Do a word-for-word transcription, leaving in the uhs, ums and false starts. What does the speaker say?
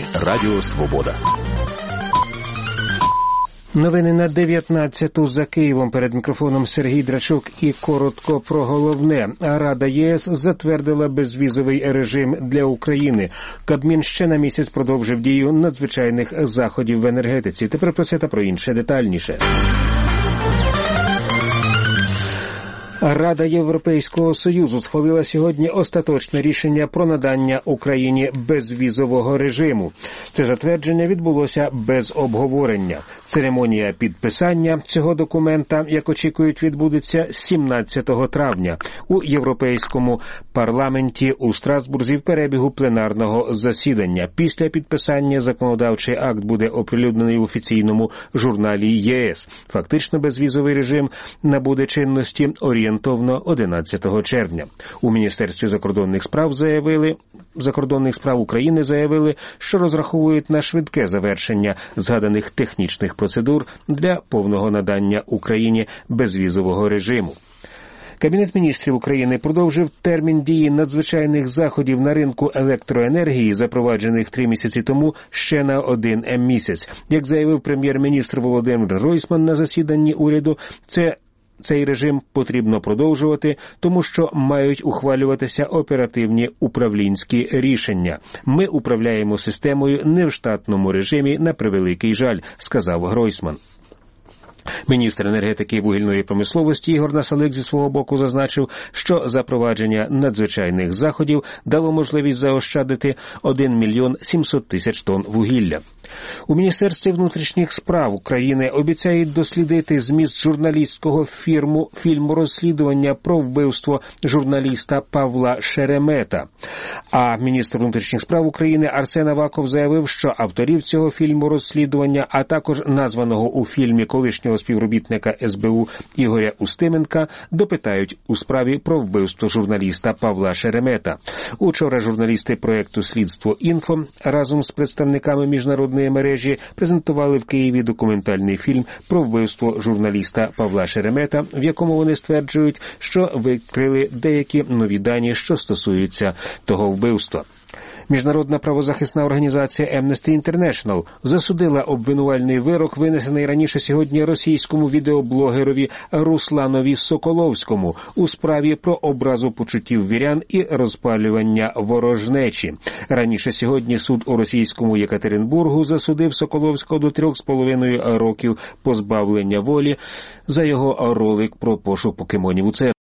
Радіо Свобода. Новини на дев'ятнадцяту за Києвом. Перед мікрофоном Сергій Драчук і коротко про головне. Рада ЄС затвердила безвізовий режим для України. Кабмін ще на місяць продовжив дію надзвичайних заходів в енергетиці. Тепер про це та про інше детальніше. Рада Європейського Союзу схвалила сьогодні остаточне рішення про надання Україні безвізового режиму. Це затвердження відбулося без обговорення. Церемонія підписання цього документа, як очікують, відбудеться сімнадцятого травня у Європейському парламенті у Страсбурзі в перебігу пленарного засідання. Після підписання законодавчий акт буде оприлюднений в офіційному журналі ЄС. Фактично безвізовий режим набуде чинності орієнтовно орієнтовно одинадцятого червня. У Міністерстві закордонних справ заявили, закордонних справ України заявили, що розраховують на швидке завершення згаданих технічних процедур для повного надання Україні безвізового режиму. Кабінет міністрів України продовжив термін дії надзвичайних заходів на ринку електроенергії, запроваджених три місяці тому, ще на один місяць. Як заявив прем'єр-міністр Володимир Гройсман на засіданні уряду, це Цей режим потрібно продовжувати, тому що мають ухвалюватися оперативні управлінські рішення. Ми управляємо системою не в штатному режимі, на превеликий жаль, сказав Гройсман. Міністр енергетики і вугільної промисловості Ігор Насалик зі свого боку зазначив, що запровадження надзвичайних заходів дало можливість заощадити один мільйон сімсот тисяч тонн вугілля. У Міністерстві внутрішніх справ України обіцяють дослідити зміст журналістського фільму, фільму розслідування про вбивство журналіста Павла Шеремета. А міністр внутрішніх справ України Арсен Аваков заявив, що авторів цього фільму розслідування, а також названого у фільмі колишнього співробітника ес бе у Ігоря Устименка допитають у справі про вбивство журналіста Павла Шеремета. Учора журналісти проєкту «Слідство.Інфо» разом з представниками міжнародної мережі презентували в Києві документальний фільм про вбивство журналіста Павла Шеремета, в якому вони стверджують, що викрили деякі нові дані, що стосуються того вбивства. Міжнародна правозахисна організація Amnesty International засудила обвинувальний вирок, винесений раніше сьогодні російському відеоблогерові Русланові Соколовському у справі про образу почуттів вірян і розпалювання ворожнечі. Раніше сьогодні суд у російському Єкатеринбургу засудив Соколовського до трьох з половиною років позбавлення волі за його ролик про пошук покемонів у церкві.